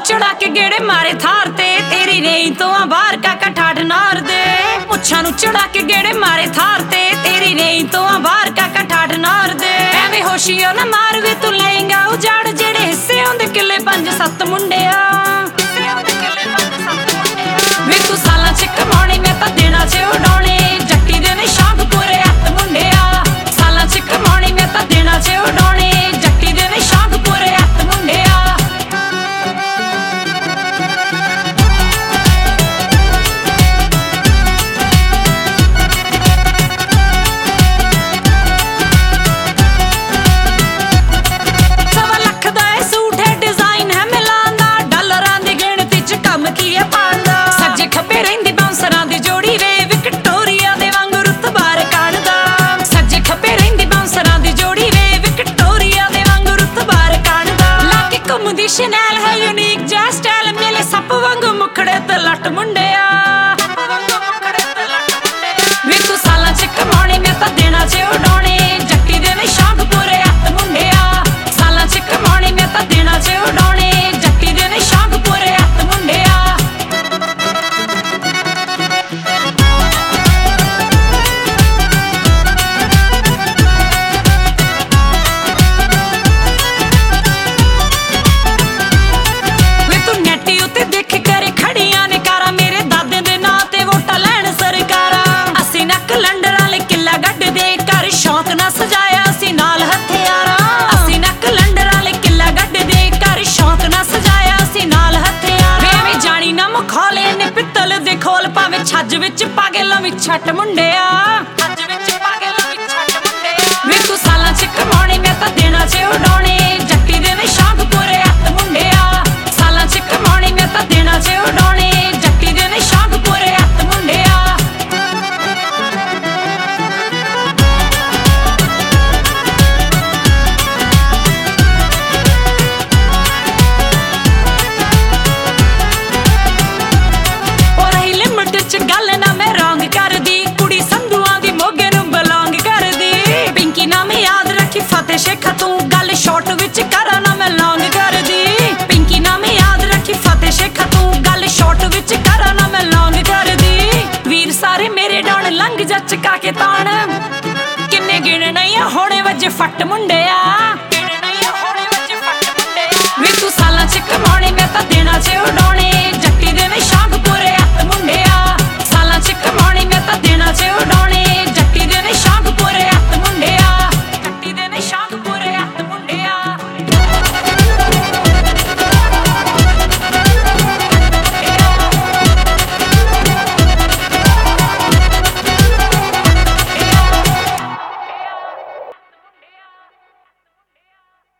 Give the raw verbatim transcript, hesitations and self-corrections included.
ਚੜਾ ਕੇ ਗੇੜੇ ਮਾਰੇ ਥਾਰ ਤੇ ਤੇਰੀ ਰੇਈ ਤੋਂ ਆ ਬਾਹਰ ਕਾਕਾ ਠਾਠ ਨਾਰ ਦੇ ਮੁੱਛਾਂ ਨੂੰ ਚੜਾ ਕੇ ਗੇੜੇ ਮਾਰੇ ਥਾਰ ਤੇ ਤੇਰੀ ਰੇਈ ਤੋਂ ਆ ਬਾਹਰ ਕਾਕਾ ਠਾਠ ਨਾਰ ਦੇ ਐਵੇਂ ਹੋਸ਼ੀਓ ਨਾ ਮਾਰ ਵੀ ਤੂੰ ਲਏਂਗਾ ਉਜਾੜ ਜਿਹੜੇ ਹਿੱਸੇ ਹੁੰਦੇ ਕਿੱਲੇ ਪੰਜ ਸੱਤ ਮੁੰਡਿਆ ਵੇ ਤੂੰ ਸਾਲਾਂ ਚ ਕਮਾਉਣੀ ਮੈਂ ਤਾਂ ਦੇਣਾ ਚ ਉਡਾਉਣੇ ਜੱਟੀ ਦੇ ਨੇ ਸ਼ੌਕ ਪੂਰੇ ਹੱਥ ਮੁੰਡਿਆ ਸਾਲਾਂ ਚ ਕਮਾਉਣੀ ਮੈਂ ਤਾਂ ਦੇਣਾ ਚ ਉਡਾਉਣੇ ਜੱਟੀ ਦੇ ਨੇ ਸ਼ੌਕ ਪੂਰੇ ਹੱਥ ਮੁੰਡਿਆ ਸ਼ਨੈਲ ਹੈ ਯੂਨੀਕ ਜਿਹਾ ਸਟਾਈਲ ਮੇਲੇ ਸੱਪ ਵਾਂਗੂ ਮੁਖੜੇ ਤੇ ਲੱਟ ਮੁੰਡਿਆ ਵੇ ਤੂੰ ਸਾਲਾਂ ਚ ਕਮਾਉਣੀ ਮੈਂ ਤਾਂ ਦੇਣਾ ਚ ਉਡਾਉਣੇ ਜੱਟੀ ਦੇ ਨੇ ਸ਼ੌਕ ਪੂਰੇ ਹੱਥ ਮੁੰਡਿਆ ਸਾਲਾਂ ਚ ਕਮਾਉਣੀ ਮੈਂ ਤਾਂ ਦੇਣਾ ਚ ਉਡਾਉਣੇ ਜੱਟੀ ਦੇ ਨੇ ਸ਼ੌਕ ਪੂਰੇ ਹੱਥ ਮੁੰਡਿਆ ਸ਼ੌਕ ਨਾ ਸਜਾਇਆ ਸੀ ਨਾਲ ਹਥਿਆਰਾਂ ਅਸੀਂ ਨਾ ਕਲੰਡਰ ਵਾਲੇ ਕਿੱਲਾ ਗੱਡ ਦੇ ਘਰ ਸ਼ੌਕ ਨਾ ਸਜਾਇਆ ਸੀ ਨਾਲ ਹਥਿਆਰਾਂ ਵੇ ਐਵੇਂ ਜਾਣੀ ਨਾ ਮਖੌਲੇ ਨੇ ਪਿੱਤਲ ਦੇ ਖੋਲ ਭਾਵੇਂ ਛੱਜ ਵਿੱਚ ਪਾਗੇ ਲਵੀ ਛੱਟ ਮੁੰਡਿਆ ਛੱਜ ਵਿੱਚ ਪਾਗੇ ਲਵੀ ਛੱਟ ਮੁੰਡਿਆ ਵੇ ਤੂੰ ਸਾਲਾਂ ਚ ਕਮਾਉਣੀ ਮੈਂ ਤਾਂ ਦੇਣਾ ਚ ਉਡਾਉਣੇ ਜੱਟੀ ਦੇ ਨੇ ਸ਼ੌਕ ਪੂਰੇ ਹੱਥ ਮੁੰਡਿਆ ਸਾਲਾਂ ਚ ਕਮਾਉਣੀ ਮੈਂ ਤਾਂ ਦੇਣਾ ਚ ਉਡਾਉਣੇ ਜੱਟੀ ਦੇ ਨੇ ਸ਼ੌਕ ਪੂਰੇ ਹੱਥ ਮੁੰਡਿਆ ਗੱਲ ਨਾ ਮੈਂ ਰੌਂਗ ਕਰਦੀ ਕੁੜੀ ਸੰਧੂਆਂ ਦੀ ਮੋਗੇ ਨੂੰ ਬਿਲੋਂਗ ਕਰਦੀ ਪਿੰਕੀ ਨਾਮ ਯਾਦ ਰੱਖੀ ਫਤਿਹ ਸ਼ੇਖਾ ਤੂੰ ਗੱਲ ਸ਼ਾਰਟ ਵਿੱਚ ਕਰਾਂ ਨਾ ਮੈਂ ਲੌਂਗ ਕਰਦੀ ਪਿੰਕੀ ਨਾਮ ਯਾਦ ਰੱਖੀ ਫਤਿਹ ਸ਼ੇਖਾ ਤੂੰ ਗੱਲ ਸ਼ਾਰਟ ਵਿੱਚ ਕਰਾਂ ਨਾ ਮੈਂ ਲੌਂਗ ਕਰਦੀ ਵੀਰ ਸਾਰੇ ਮੇਰੇ ਡਾਉਣ ਲੰਘ ਜਾ ਚਕਾ ਕੇ ਤਾਣ ਕਿੰਨੇ ਗਿਣ ਨਹੀਂ ਹੋਣੇ ਵੱਜੇ ਫੱਟ ਮੁੰਡਿਆ ਗਿਣ ਨਹੀਂ ਹੋਣੇ ਵੱਜੇ ਫੱਟ ਮੁੰਡਿਆ ਵੀ ਤੂੰ ਸਾਲਾਂ ਚ ਕਮਾਉਣੀ ਮੈਂ ਤਾਂ ਦੇਣਾ ਚ ਉਡਾ